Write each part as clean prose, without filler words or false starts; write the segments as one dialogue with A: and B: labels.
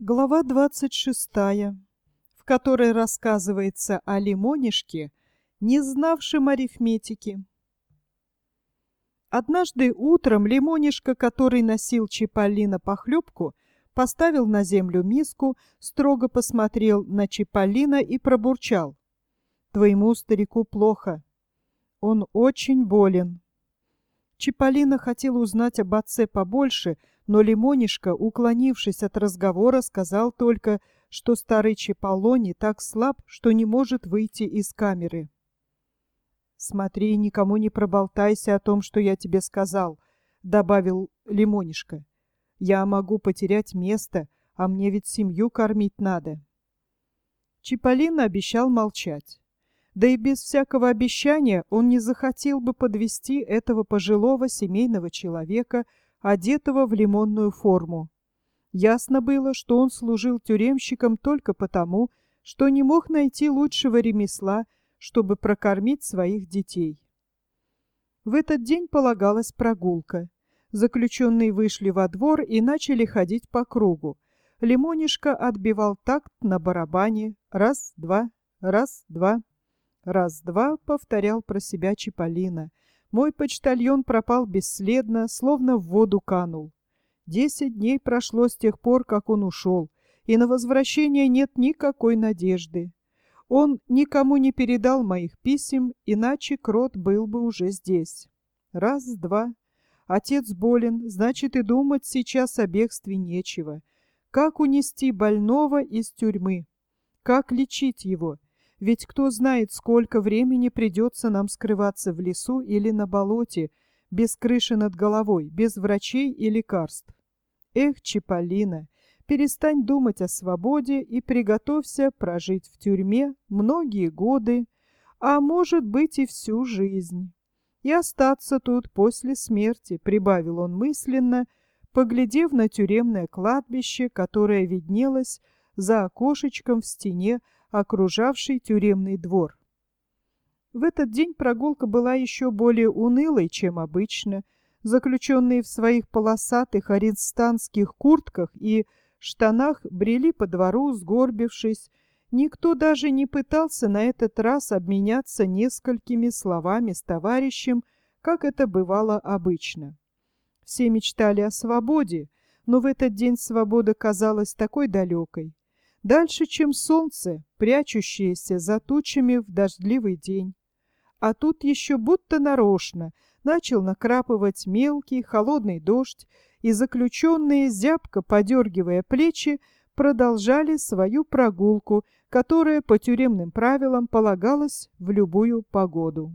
A: Глава 26, в которой рассказывается о лимонишке, не знавшем арифметики. Однажды утром лимонишка, который носил Чиполлино похлебку, поставил на землю миску, строго посмотрел на Чиполлино и пробурчал: «Твоему старику плохо. Он очень болен». Чиполлино хотел узнать об отце побольше, но лимонишка, уклонившись от разговора, сказал только, что старый Чиполлоне так слаб, что не может выйти из камеры. «Смотри, никому не проболтайся о том, что я тебе сказал», — добавил лимонишка. «Я могу потерять место, а мне ведь семью кормить надо». Чиполлино обещал молчать. Да и без всякого обещания он не захотел бы подвести этого пожилого семейного человека, одетого в лимонную форму. Ясно было, что он служил тюремщиком только потому, что не мог найти лучшего ремесла, чтобы прокормить своих детей. В этот день полагалась прогулка. Заключенные вышли во двор и начали ходить по кругу. Лимонишка отбивал такт на барабане: раз-два, раз-два. «Раз-два», — повторял про себя Чиполлино. «Мой почтальон пропал бесследно, словно в воду канул. 10 дней прошло с тех пор, как он ушел, и на возвращение нет никакой надежды. Он никому не передал моих писем, иначе Крот был бы уже здесь. Раз-два. Отец болен, значит, и думать сейчас о бегстве нечего. Как унести больного из тюрьмы? Как лечить его? Ведь кто знает, сколько времени придется нам скрываться в лесу или на болоте, без крыши над головой, без врачей и лекарств. Эх, Чиполлино, перестань думать о свободе и приготовься прожить в тюрьме многие годы, а может быть и всю жизнь. И остаться тут после смерти», — прибавил он мысленно, поглядев на тюремное кладбище, которое виднелось за окошечком в стене, окружавший тюремный двор. В этот день прогулка была еще более унылой, чем обычно. Заключенные в своих полосатых арестантских куртках и штанах брели по двору, сгорбившись. Никто даже не пытался на этот раз обменяться несколькими словами с товарищем, как это бывало обычно. Все мечтали о свободе, но в этот день свобода казалась такой далекой. Дальше, чем солнце, прячущееся за тучами в дождливый день. А тут еще будто нарочно начал накрапывать мелкий холодный дождь, и заключенные, зябко подергивая плечи, продолжали свою прогулку, которая по тюремным правилам полагалась в любую погоду.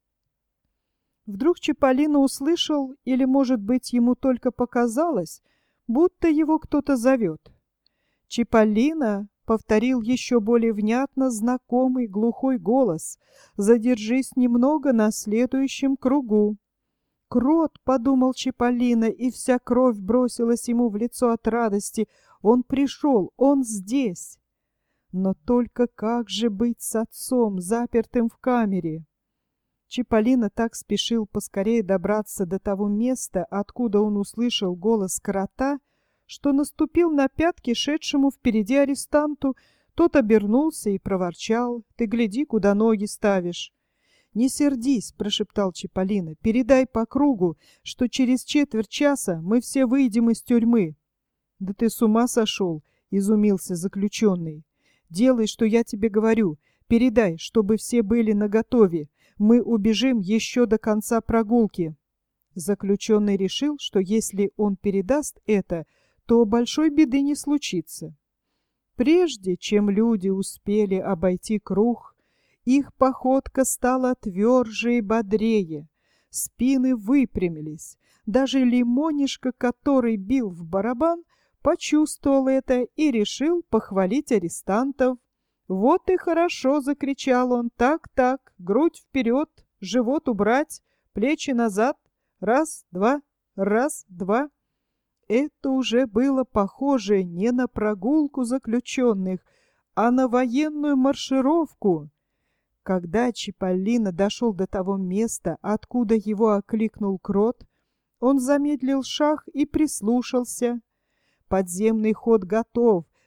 A: Вдруг Чиполлино услышал, или, может быть, ему только показалось, будто его кто-то зовет. «Чиполлино!» — повторил еще более внятно знакомый глухой голос. «Задержись немного на следующем кругу». «Крот!» — подумал Чиполлино, и вся кровь бросилась ему в лицо от радости. «Он пришел! Он здесь!» Но только как же быть с отцом, запертым в камере? Чиполлино так спешил поскорее добраться до того места, откуда он услышал голос крота, что наступил на пятки шедшему впереди арестанту. Тот обернулся и проворчал: «Ты гляди, куда ноги ставишь». «Не сердись», — прошептал Чиполлино, — «передай по кругу, что через четверть часа мы все выйдем из тюрьмы». «Да ты с ума сошел», — изумился заключенный. «Делай, что я тебе говорю. Передай, чтобы все были наготове. Мы убежим еще до конца прогулки». Заключенный решил, что если он передаст это, то большой беды не случится. Прежде чем люди успели обойти круг, их походка стала тверже и бодрее, спины выпрямились. Даже лимонишка, который бил в барабан, почувствовал это и решил похвалить арестантов. «Вот и хорошо!» — закричал он. «Так, грудь вперед, живот убрать, плечи назад. Раз-два, раз-два». Это уже было похоже не на прогулку заключенных, а на военную маршировку. Когда Чиполлино дошел до того места, откуда его окликнул Крот, он замедлил шаг и прислушался. Подземный ход готов,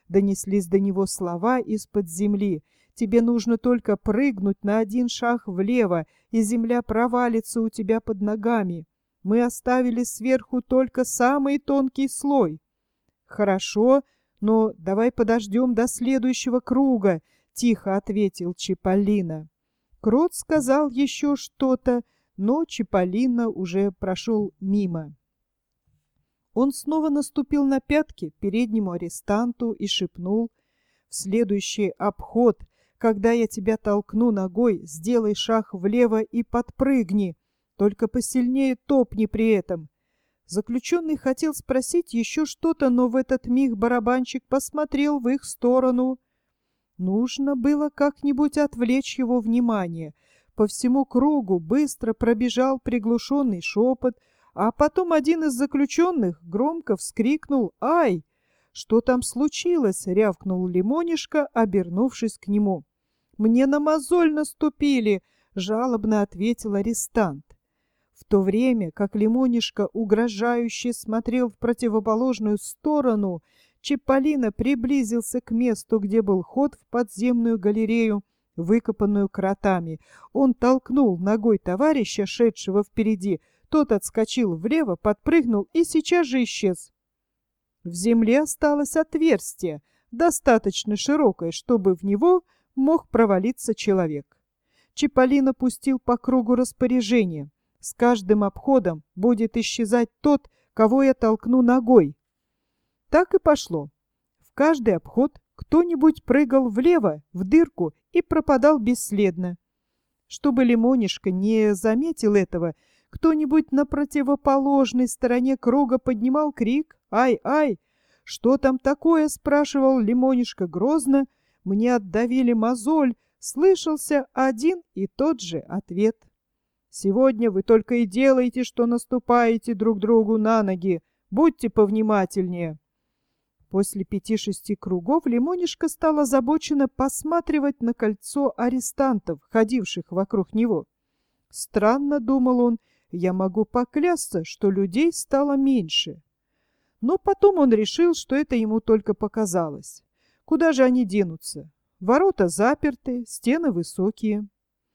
A: Донеслись до него слова из-под земли. «Тебе нужно только прыгнуть на один шаг влево, и земля провалится у тебя под ногами. Мы оставили сверху только самый тонкий слой». «Хорошо, но давай подождем до следующего круга», — тихо ответил Чиполлино. Крот сказал еще что-то, но Чиполлино уже прошел мимо. Он снова наступил на пятки переднему арестанту и шепнул: «В следующий обход, когда я тебя толкну ногой, сделай шаг влево и подпрыгни, только посильнее топни при этом». Заключенный хотел спросить еще что-то, но в этот миг барабанщик посмотрел в их сторону. Нужно было как-нибудь отвлечь его внимание. По всему кругу быстро пробежал приглушенный шепот, а потом один из заключенных громко вскрикнул: «Ай!» «Что там случилось?» — рявкнул Лимонишка, обернувшись к нему. «Мне на мозоль наступили!» — жалобно ответил арестант. В то время, как Лимонишка угрожающе смотрел в противоположную сторону, Чиполлино приблизился к месту, где был ход в подземную галерею, выкопанную кротами. Он толкнул ногой товарища, шедшего впереди. Тот отскочил влево, подпрыгнул и сейчас же исчез. В земле осталось отверстие, достаточно широкое, чтобы в него мог провалиться человек. Чиполлино пустил по кругу распоряжение: «С каждым обходом будет исчезать тот, кого я толкну ногой». Так и пошло. В каждый обход кто-нибудь прыгал влево, в дырку, и пропадал бесследно. Чтобы Лимонишка не заметил этого, кто-нибудь на противоположной стороне круга поднимал крик: «Ай, ай!» «Что там такое?» — спрашивал Лимонишка грозно. «Мне отдавили мозоль», — слышался один и тот же ответ. «Сегодня вы только и делаете, что наступаете друг другу на ноги. Будьте повнимательнее». После 5-6 кругов Лимонишка стал озабоченно посматривать на кольцо арестантов, ходивших вокруг него. «Странно, — думал он, — я могу поклясться, что людей стало меньше». Но потом он решил, что это ему только показалось. Куда же они денутся? Ворота заперты, стены высокие.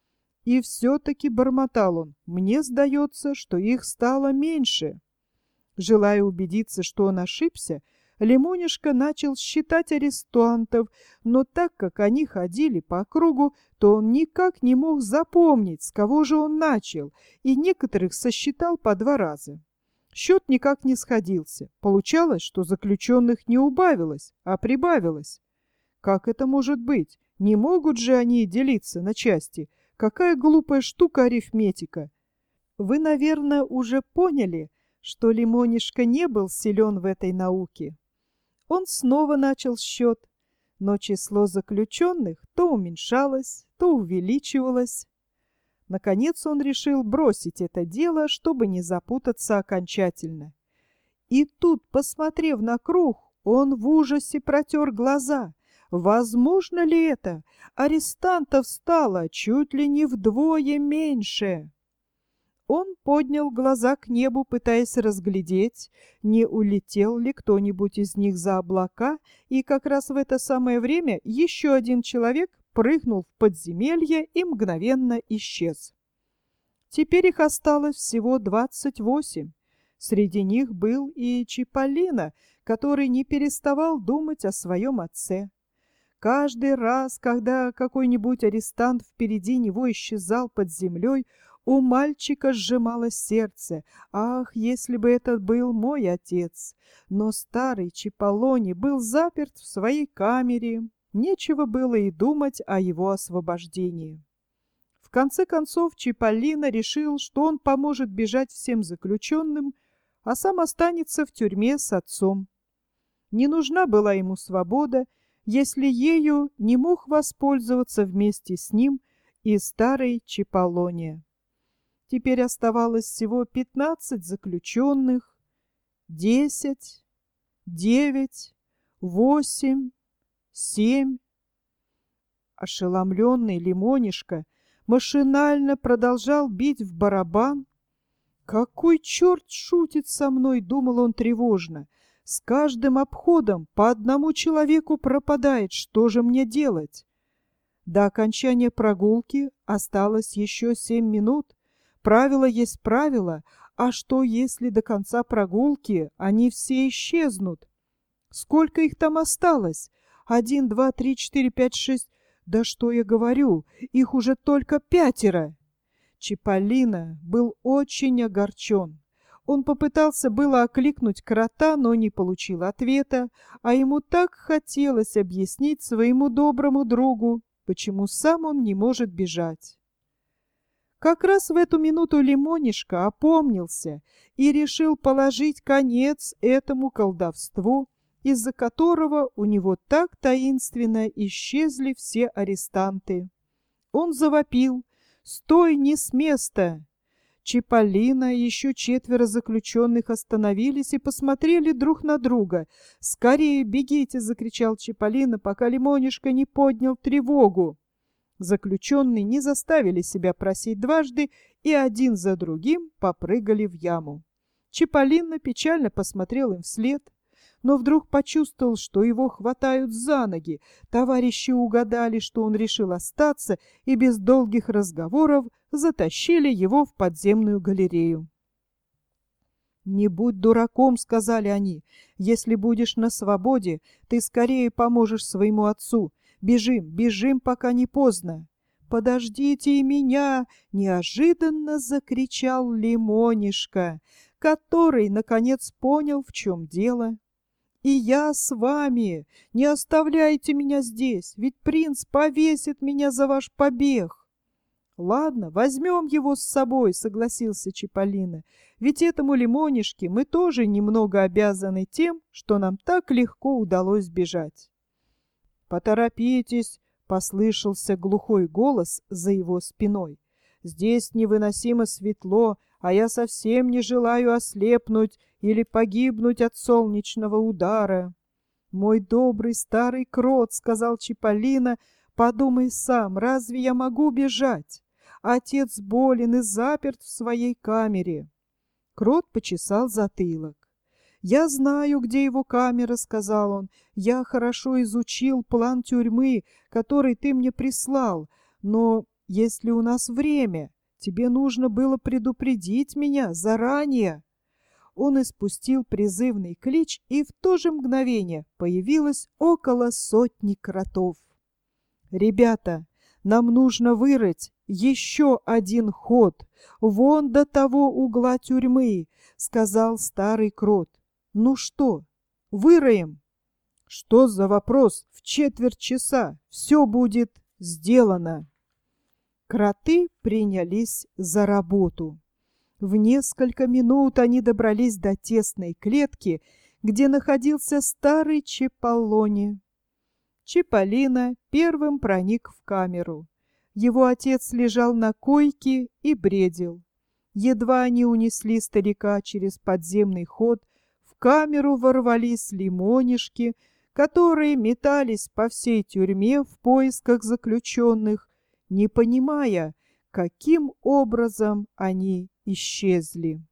A: И все-таки, бормотал он, мне сдается, что их стало меньше. Желая убедиться, что он ошибся, Лимонишка начал считать арестантов, но так как они ходили по кругу, то он никак не мог запомнить, с кого же он начал, и некоторых сосчитал по 2 раза. Счет никак не сходился. Получалось, что заключенных не убавилось, а прибавилось. Как это может быть? Не могут же они делиться на части. Какая глупая штука арифметика! Вы, наверное, уже поняли, что Лимонишка не был силен в этой науке. Он снова начал счет, но число заключенных то уменьшалось, то увеличивалось. Наконец он решил бросить это дело, чтобы не запутаться окончательно. И тут, посмотрев на круг, он в ужасе протер глаза. Возможно ли это? Арестантов стало чуть ли не вдвое меньше. Он поднял глаза к небу, пытаясь разглядеть, не улетел ли кто-нибудь из них за облака, и как раз в это самое время еще один человек прыгнул в подземелье и мгновенно исчез. Теперь их осталось всего 28. Среди них был и Чиполлино, который не переставал думать о своем отце. Каждый раз, когда какой-нибудь арестант впереди него исчезал под землей, у мальчика сжималось сердце. «Ах, если бы это был мой отец!» Но старый Чиполлоне был заперт в своей камере. Нечего было и думать о его освобождении. В конце концов Чиполлино решил, что он поможет бежать всем заключенным, а сам останется в тюрьме с отцом. Не нужна была ему свобода, если ею не мог воспользоваться вместе с ним и старый Чиполлоне. Теперь оставалось всего 15 заключенных. 10, 9, 8, 7. Ошеломленный Лимонишка машинально продолжал бить в барабан. «Какой черт шутит со мной?» — думал он тревожно. С каждым обходом по одному человеку пропадает. Что же мне делать? До окончания прогулки осталось еще 7 минут. Правило есть правило, а что, если до конца прогулки они все исчезнут? Сколько их там осталось? 1, 2, 3, 4, 5, 6. Да что я говорю, их уже только 5. Чиполлино был очень огорчен. Он попытался было окликнуть крота, но не получил ответа, а ему так хотелось объяснить своему доброму другу, почему сам он не может бежать. Как раз в эту минуту Лимонишка опомнился и решил положить конец этому колдовству, из-за которого у него так таинственно исчезли все арестанты. Он завопил: «Стой, не с места!» Чиполлино и еще 4 заключенных остановились и посмотрели друг на друга. «Скорее бегите!» — закричал Чиполлино, пока Лимонишка не поднял тревогу. Заключенные не заставили себя просить дважды и один за другим попрыгали в яму. Чиполлино печально посмотрел им вслед, но вдруг почувствовал, что его хватают за ноги. Товарищи угадали, что он решил остаться, и без долгих разговоров затащили его в подземную галерею. «Не будь дураком», — сказали они. «Если будешь на свободе, ты скорее поможешь своему отцу. Бежим, бежим, пока не поздно». «Подождите и меня!» — неожиданно закричал Лимонишка, который, наконец, понял, в чем дело. «И я с вами! Не оставляйте меня здесь, ведь принц повесит меня за ваш побег!» «Ладно, возьмем его с собой», — согласился Чиполлино. «Ведь этому Лимонишке мы тоже немного обязаны тем, что нам так легко удалось сбежать». «Поторопитесь», — послышался глухой голос за его спиной. «Здесь невыносимо светло, а я совсем не желаю ослепнуть или погибнуть от солнечного удара». «Мой добрый старый крот», — сказал Чиполлино, — «подумай сам, разве я могу бежать? Отец болен и заперт в своей камере». Крот почесал затылок. «Я знаю, где его камера», — сказал он. «Я хорошо изучил план тюрьмы, который ты мне прислал, но есть ли у нас время? Тебе нужно было предупредить меня заранее». Он испустил призывный клич, и в то же мгновение появилось около 100 кротов. «Ребята, нам нужно вырыть еще один ход, вон до того угла тюрьмы», — сказал старый крот. «Ну что, выроем?» «Что за вопрос? В 1/4 часа все будет сделано». Кроты принялись за работу. В несколько минут они добрались до тесной клетки, где находился старый Чиполлоне. Чиполлино первым проник в камеру. Его отец лежал на койке и бредил. Едва они унесли старика через подземный ход, в камеру ворвались Лимонишки, которые метались по всей тюрьме в поисках заключенных, не понимая, каким образом они исчезли.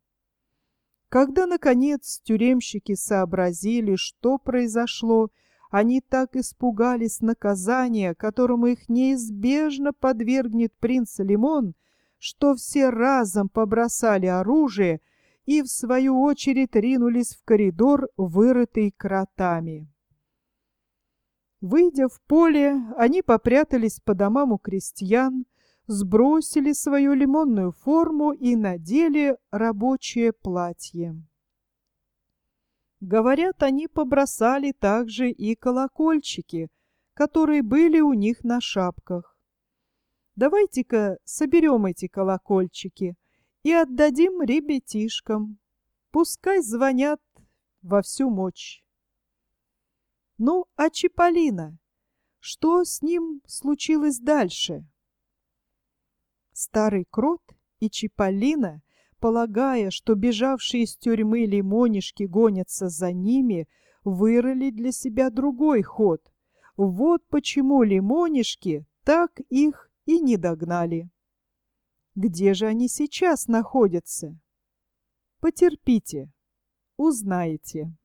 A: Когда, наконец, тюремщики сообразили, что произошло, они так испугались наказания, которому их неизбежно подвергнет принц Лимон, что все разом побросали оружие и, в свою очередь, ринулись в коридор, вырытый кротами. Выйдя в поле, они попрятались по домам у крестьян, сбросили свою лимонную форму и надели рабочее платье. Говорят, они побросали также и колокольчики, которые были у них на шапках. Давайте-ка соберем эти колокольчики и отдадим ребятишкам. Пускай звонят во всю мощь. Ну, а Чиполлино? Что с ним случилось дальше? Старый крот и Чиполлино, полагая, что бежавшие из тюрьмы Лимонишки гонятся за ними, вырыли для себя другой ход. Вот почему Лимонишки так их и не догнали. Где же они сейчас находятся? Потерпите, узнаете.